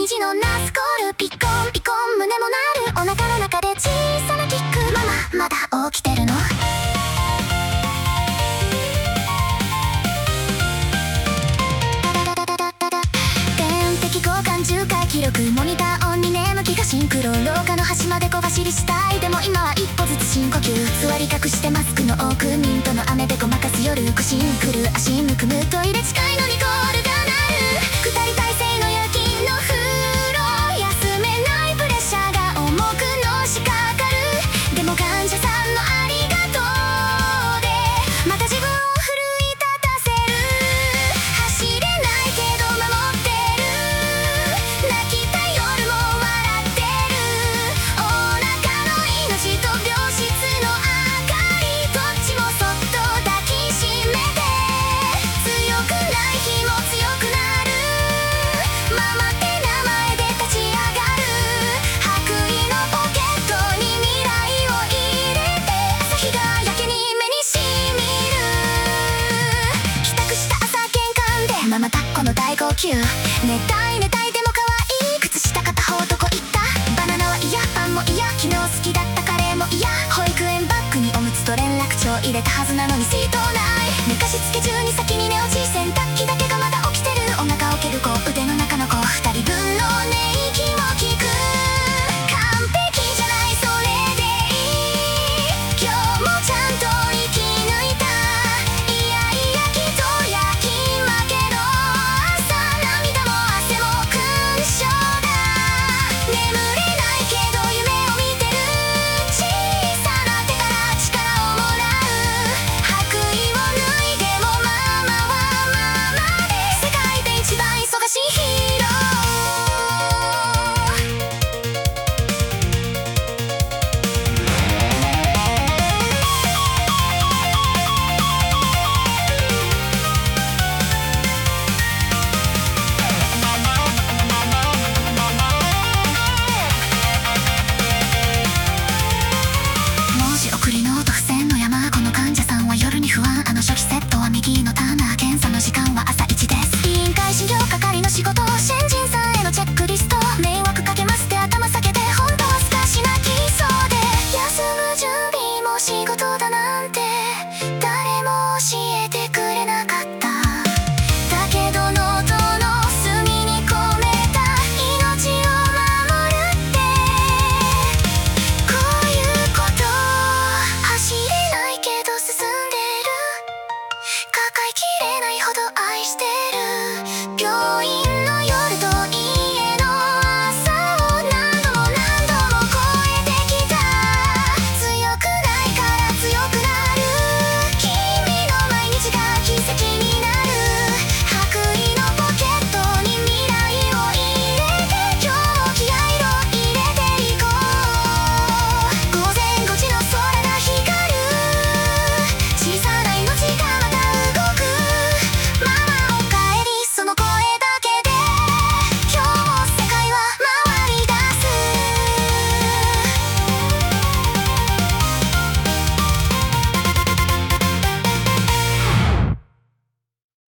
地のナスコールピコンピコン胸も鳴るお腹の中で小さなキックママまだ起きてるの点滴交換10回記録モニターオンに眠気がシンクロ廊下の端まで小走りしたいでも今は一歩ずつ深呼吸座り隠してマスクの奥ミントの雨でごまかす夜腰にくる足むくむトイレ近いのにコールが鳴る二人体制の夜勤の風呂休めないプレッシャーが重くのしかかるでも患者さんのありがとうでまた自分を奮い立たせる走れないけど守ってる泣きたい夜も笑ってるお腹の命と病室の明かりどっちもそっと抱きしめて強くない日も強くなるママって名前で立ち上がる白衣のポケットに未来を入れて朝日がやけに目にしみる帰宅した朝玄関でママ抱っこの大号泣寝たい寝たいでも可愛い靴下片方どこ行ったバナナは嫌パンも嫌昨日好きだったカレーも嫌保育園バッグにおむつと連絡帳入れたはずなのに水筒ない寝かしつけ中に先に寝落ち洗濯